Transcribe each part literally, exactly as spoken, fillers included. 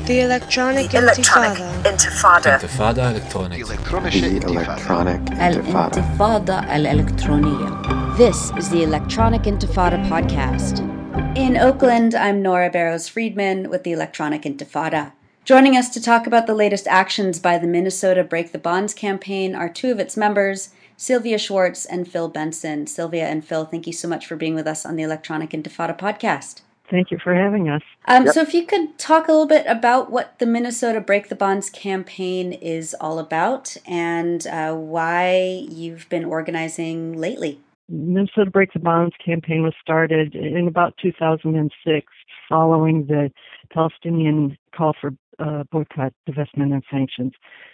The Electronic The Electronic Intifada. Intifada. انتفاضة إلكترونية. The Electronic الانتفاضة الإلكترونية. This is the Electronic Intifada podcast. In Oakland, I'm Nora Barrows-Friedman with the Electronic Intifada. Joining us to talk about the latest actions by the Minnesota Break the Bonds campaign are two of its members, Sylvia Schwartz and Phil Benson. Sylvia and Phil, thank you so much for being with us on the Electronic Intifada podcast. Thank you for having us. Um, yep. So if you could talk a little bit about what the Minnesota Break the Bonds campaign is all about and uh, why you've been organizing lately. Minnesota Break the Bonds campaign was started in about two thousand six following the Palestinian call for uh, boycott, divestment, and sanctions.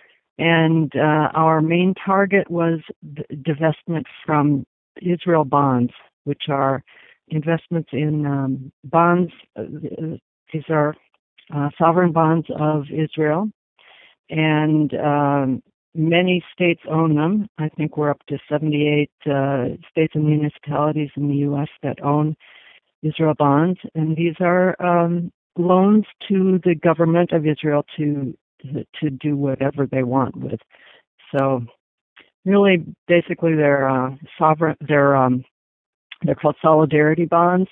And uh, our main target was the divestment from Israel bonds, which are investments in um, bonds. Uh, these are uh, sovereign bonds of Israel, and um, many states own them. I think we're up to seventy-eight uh, states and municipalities in the U S that own Israel bonds, and these are um, loans to the government of Israel to to do whatever they want with. So, really, basically, they're uh, sovereign. They're um, They're called solidarity bonds.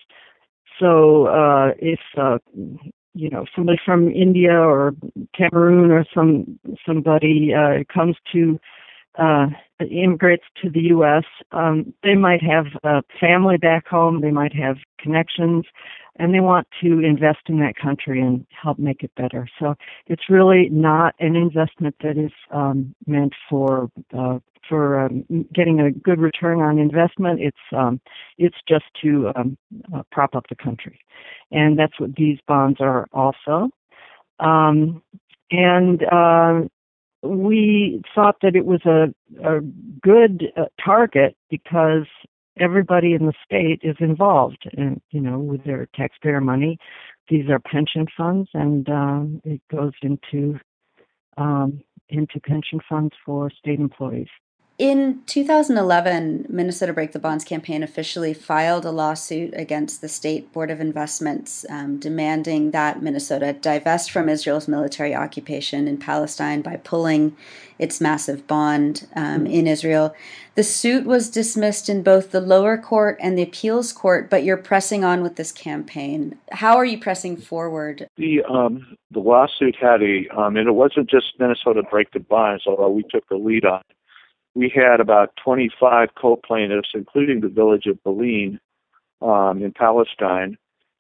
So uh, if uh, you know somebody from India or Cameroon or some somebody uh, comes to uh, immigrates to the U S, um, they might have a family back home. They might have connections, and they want to invest in that country and help make it better. So it's really not an investment that is um, meant for uh, for um, getting a good return on investment. It's um, it's just to um, uh, prop up the country, and that's what these bonds are also. Um, and uh, we thought that it was a, a good uh, target because everybody in the state is involved, and you know, with their taxpayer money. These are pension funds, and um, it goes into um, into pension funds for state employees. In two thousand eleven, Minnesota Break the Bonds campaign officially filed a lawsuit against the State Board of Investments, um, demanding that Minnesota divest from Israel's military occupation in Palestine by pulling its massive bond um, in Israel. The suit was dismissed in both the lower court and the appeals court, but you're pressing on with this campaign. How are you pressing forward? The um, the lawsuit had a, um, and it wasn't just Minnesota Break the Bonds, although we took the lead on it. We had about twenty-five co-plaintiffs, including the village of Belin um, in Palestine,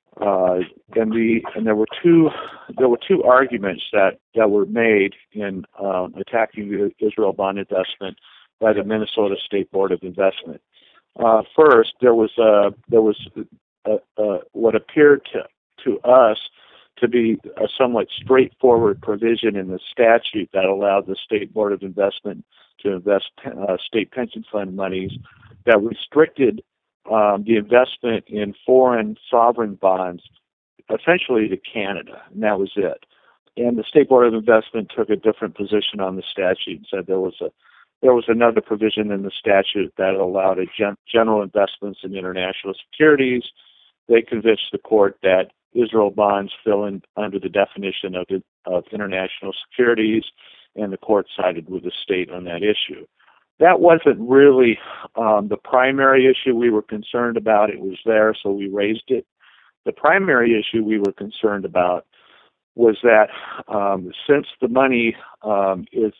uh, and the and there were two there were two arguments that, that were made in um, attacking the Israel bond investment by the Minnesota State Board of Investment. Uh, first, there was a, there was a, a, what appeared to to us to be a somewhat straightforward provision in the statute that allowed the State Board of Investment to invest uh, state pension fund monies that restricted um, the investment in foreign sovereign bonds essentially to Canada, and that was it. And the State Board of Investment took a different position on the statute and said there was a there was another provision in the statute that allowed a gen- general investments in international securities. They convinced the court that Israel bonds fill in under the definition of, of international securities, and the court sided with the state on that issue. That wasn't really um, the primary issue we were concerned about. It was there, so we raised it. The primary issue we were concerned about was that um, since the money um, is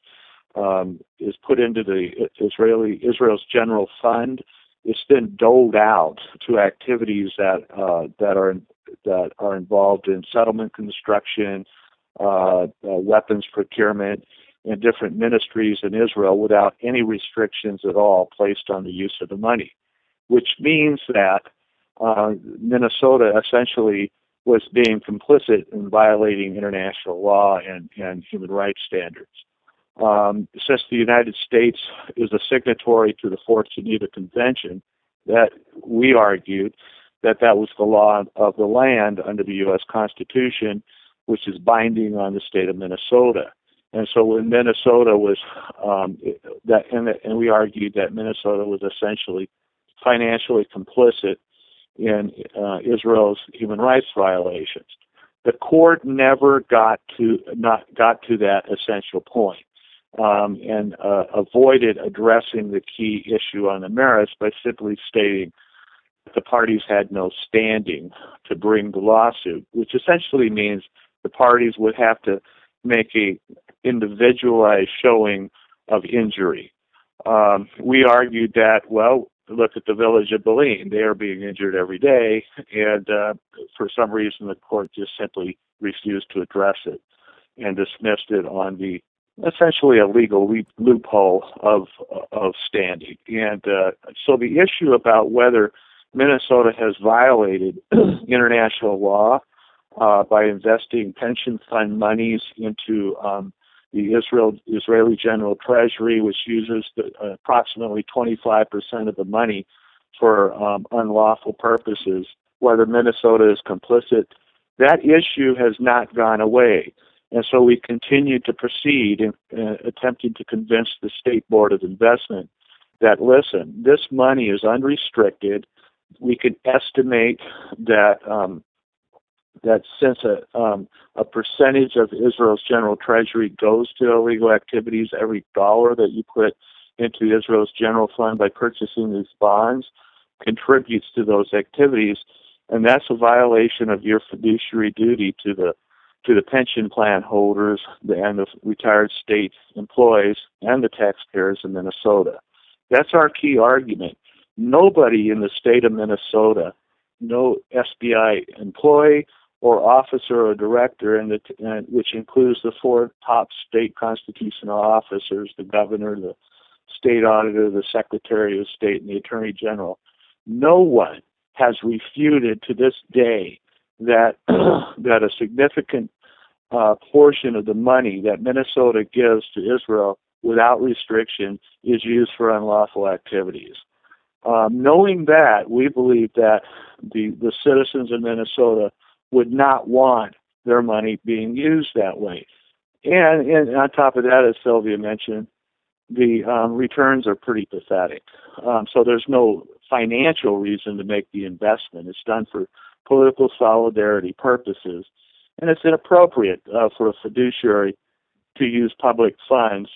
um, is put into the Israeli Israel's general fund, it's then doled out to activities that uh, that are that are involved in settlement construction, uh, uh, weapons procurement, and different ministries in Israel without any restrictions at all placed on the use of the money, which means that uh, Minnesota essentially was being complicit in violating international law and, and human rights standards. Um, since the United States is a signatory to the Fourth Geneva Convention, that we argued that that was the law of the land under the U S Constitution, which is binding on the state of Minnesota. And so when Minnesota was, um, that, and, and we argued that Minnesota was essentially financially complicit in uh, Israel's human rights violations. The court never got to not got to that essential point, um, and uh, avoided addressing the key issue on the merits by simply stating that the parties had no standing to bring the lawsuit, which essentially means the parties would have to make a individualized showing of injury. Um, we argued that, well, look at the village of Bilene. They are being injured every day, and uh, for some reason the court just simply refused to address it and dismissed it on the essentially a legal loophole of of standing. And uh, so the issue about whether Minnesota has violated international law uh, by investing pension fund monies into um, the Israel Israeli General Treasury, which uses the, uh, approximately twenty-five percent of the money for um, unlawful purposes, whether Minnesota is complicit, that issue has not gone away. And so we continue to proceed in uh, attempting to convince the State Board of Investment that, listen, this money is unrestricted. We can estimate that um, that since a, um, a percentage of Israel's general treasury goes to illegal activities, every dollar that you put into Israel's general fund by purchasing these bonds contributes to those activities, and that's a violation of your fiduciary duty to the to the pension plan holders and the retired state employees and the taxpayers in Minnesota. That's our key argument. Nobody in the state of Minnesota, no S B I employee or officer or director, and uh, which includes the four top state constitutional officers, the governor, the state auditor, the secretary of state, and the attorney general. No one has refuted to this day that that a significant uh, portion of the money that Minnesota gives to Israel without restriction is used for unlawful activities. Um, knowing that, we believe that the, the citizens of Minnesota would not want their money being used that way. And, and on top of that, as Sylvia mentioned, the um, returns are pretty pathetic. Um, so there's no financial reason to make the investment. It's done for political solidarity purposes. And it's inappropriate uh, for a fiduciary to use public funds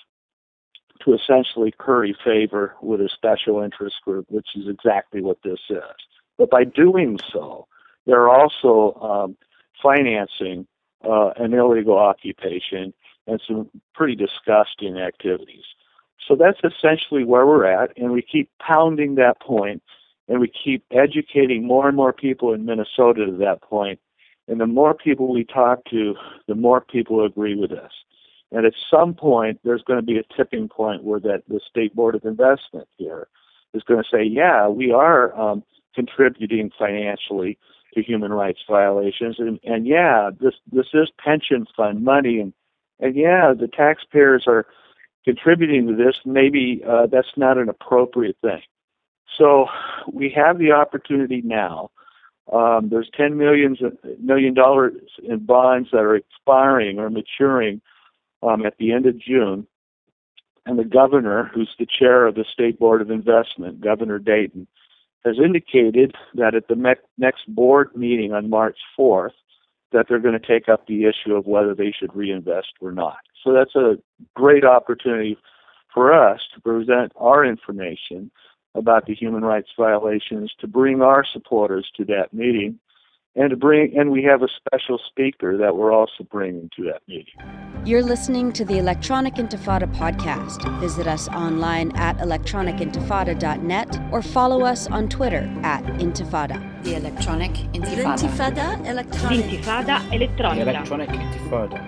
to essentially curry favor with a special interest group, which is exactly what this is. But by doing so, they're also um, financing uh, an illegal occupation and some pretty disgusting activities. So that's essentially where we're at, and we keep pounding that point, and we keep educating more and more people in Minnesota to that point. And the more people we talk to, the more people agree with us. And at some point, there's going to be a tipping point where that the State Board of Investment here is going to say, yeah, we are um, contributing financially to human rights violations, and, and yeah, this this is pension fund money, and and yeah, the taxpayers are contributing to this. Maybe uh, that's not an appropriate thing. So we have the opportunity now. Um, there's ten millions million dollars in bonds that are expiring or maturing um, at the end of June, and the governor, who's the chair of the State Board of Investment, Governor Dayton, has indicated that at the me- next board meeting on March fourth, that they're going to take up the issue of whether they should reinvest or not. So that's a great opportunity for us to present our information about the human rights violations, to bring our supporters to that meeting, and to bring, and we have a special speaker that we're also bringing to that meeting. You're listening to the Electronic Intifada podcast. Visit us online at electronic intifada dot net or follow us on Twitter at Intifada. The Electronic Intifada. L'intifada elettronica. L'intifada elettronica. Electronic Intifada.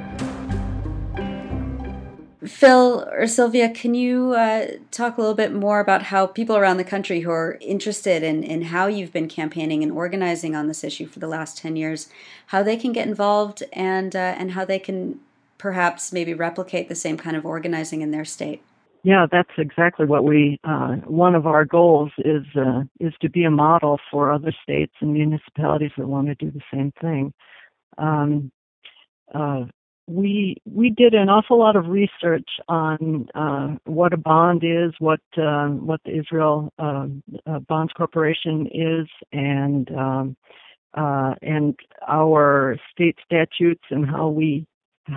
Phil or Sylvia, can you uh, talk a little bit more about how people around the country who are interested in, in how you've been campaigning and organizing on this issue for the last ten years, how they can get involved and uh, and how they can perhaps maybe replicate the same kind of organizing in their state? Yeah, that's exactly what we, uh, one of our goals is uh, is to be a model for other states and municipalities that want to do the same thing. Um, uh, We we did an awful lot of research on uh, what a bond is, what uh, what the Israel uh, uh, Bonds Corporation is, and um, uh, and our state statutes and how we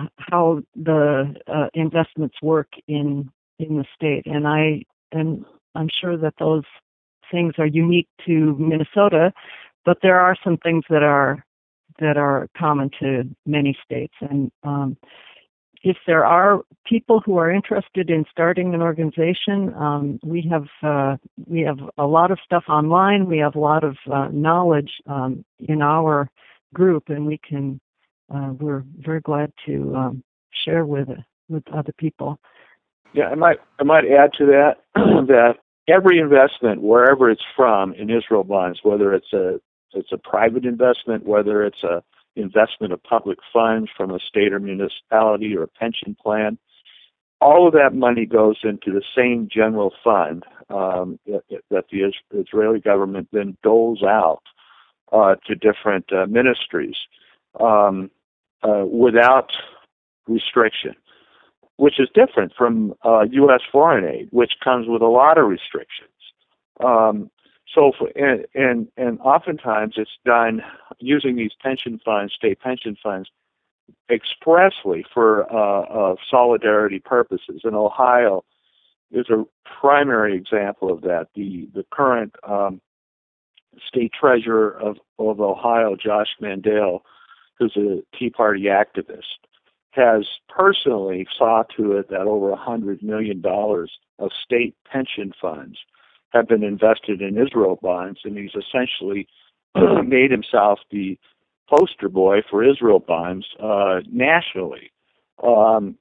how the uh, investments work in in the state. And I and I'm sure that those things are unique to Minnesota, but there are some things that are that are common to many states. And um, if there are people who are interested in starting an organization, um, we have uh, we have a lot of stuff online. We have a lot of uh, knowledge um, in our group, and we can uh, we're very glad to um, share with with other people. Yeah, I might I might add to that that every investment, wherever it's from, in Israel bonds, whether it's a it's a private investment, whether it's a investment of public funds from a state or municipality or a pension plan, all of that money goes into the same general fund um, that the Israeli government then doles out uh, to different uh, ministries um, uh, without restriction, which is different from uh, U S foreign aid, which comes with a lot of restrictions. Um, So, for, and, and and oftentimes it's done using these pension funds, state pension funds, expressly for uh, uh, solidarity purposes. And Ohio is a primary example of that. The the current um, state treasurer of, of Ohio, Josh Mandel, who's a Tea Party activist, has personally saw to it that over one hundred million dollars of state pension funds have been invested in Israel bonds, and he's essentially made himself the poster boy for Israel bonds uh, nationally. Um,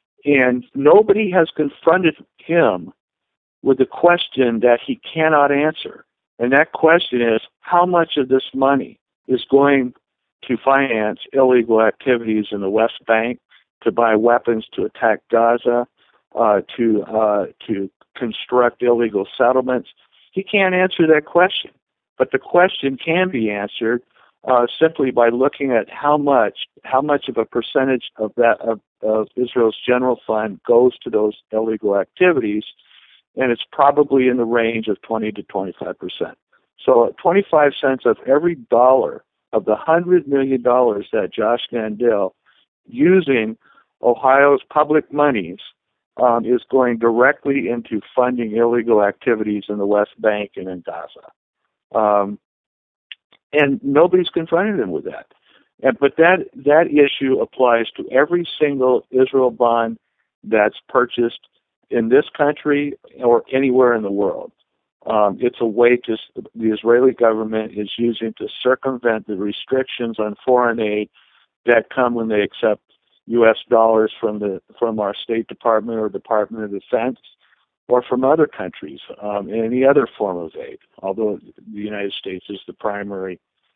and nobody has confronted him with the question that he cannot answer. And that question is, how much of this money is going to finance illegal activities in the West Bank, to buy weapons to attack Gaza, uh, to uh, to construct illegal settlements? He can't answer that question, but the question can be answered uh, simply by looking at how much how much of a percentage of that of, of Israel's general fund goes to those illegal activities, and it's probably in the range of twenty to twenty-five percent. So twenty-five cents of every dollar of the one hundred million dollars that Josh Mandel, using Ohio's public monies, Um, is going directly into funding illegal activities in the West Bank and in Gaza. Um, and nobody's confronted him with that. And, but that, that issue applies to every single Israel bond that's purchased in this country or anywhere in the world. Um, it's a way to, the Israeli government is using to circumvent the restrictions on foreign aid that come when they accept U S dollars from the from our State Department or Department of Defense, or from other countries, um, in any other form of aid. Although the United States is the primary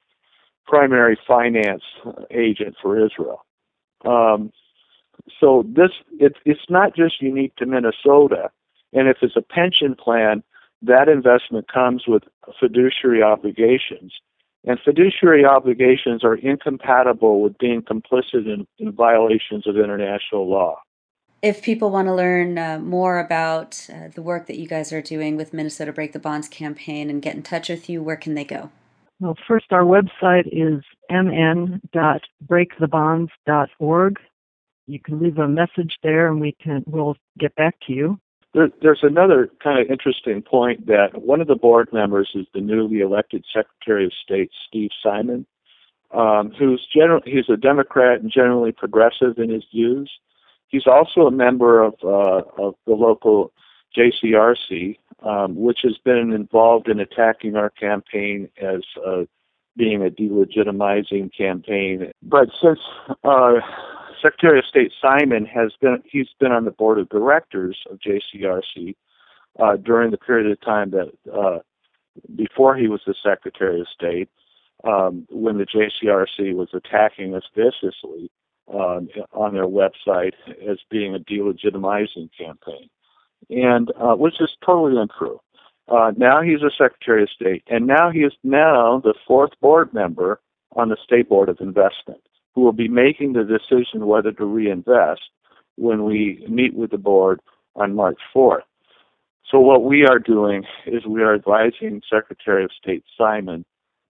primary finance agent for Israel. Um, so this it, it's not just unique to Minnesota. And if it's a pension plan, that investment comes with fiduciary obligations. And fiduciary obligations are incompatible with being complicit in, in violations of international law. If people want to learn uh, more about uh, the work that you guys are doing with Minnesota Break the Bonds campaign and get in touch with you, where can they go? Well, first, our website is m n dot break the bonds dot org. You can leave a message there, and we can we'll get back to you. There, there's another kind of interesting point that one of the board members is the newly elected Secretary of State, Steve Simon, um, who's general, he's a Democrat and generally progressive in his views. He's also a member of uh, of the local J C R C, um, which has been involved in attacking our campaign as uh, being a delegitimizing campaign. But since uh, Secretary of State Simon has been, he's been on the board of directors of J C R C uh, during the period of time that uh, before he was the Secretary of State, um, when the J C R C was attacking us viciously um, on their website as being a delegitimizing campaign, and uh, which is totally untrue. Uh, now he's a Secretary of State, and now he is now the fourth board member on the State Board of Investment, who will be making the decision whether to reinvest when we meet with the board on March fourth. So what we are doing is we are advising Secretary of State Simon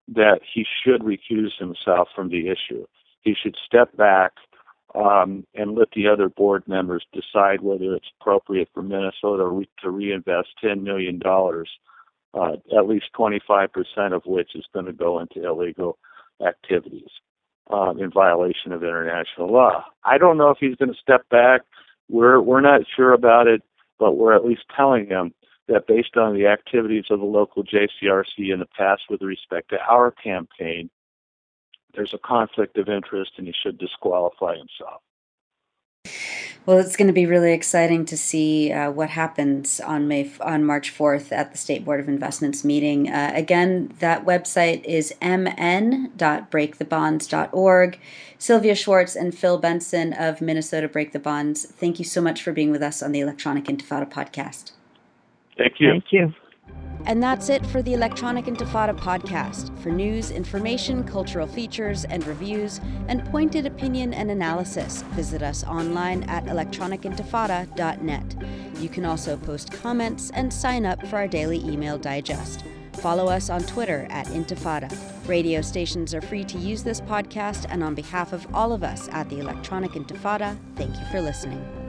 that he should recuse himself from the issue. He should step back um, and let the other board members decide whether it's appropriate for Minnesota re- to reinvest ten million dollars, uh, at least twenty-five percent of which is going to go into illegal activities uh, in violation of international law. I don't know if he's going to step back. We're we're not sure about it, but we're at least telling him that based on the activities of the local J C R C in the past with respect to our campaign, there's a conflict of interest and he should disqualify himself. Well, it's going to be really exciting to see uh, what happens on May on March fourth at the State Board of Investments meeting. Uh, again, that website is m n dot break the bonds dot org. Sylvia Schwartz and Phil Benson of Minnesota Break the Bonds, thank you so much for being with us on the Electronic Intifada podcast. Thank you. Thank you. And that's it for the Electronic Intifada podcast. For news, information, cultural features, and reviews, and pointed opinion and analysis, visit us online at electronic intifada dot net. You can also post comments and sign up for our daily email digest. Follow us on Twitter at Intifada. Radio stations are free to use this podcast, and on behalf of all of us at the Electronic Intifada, thank you for listening.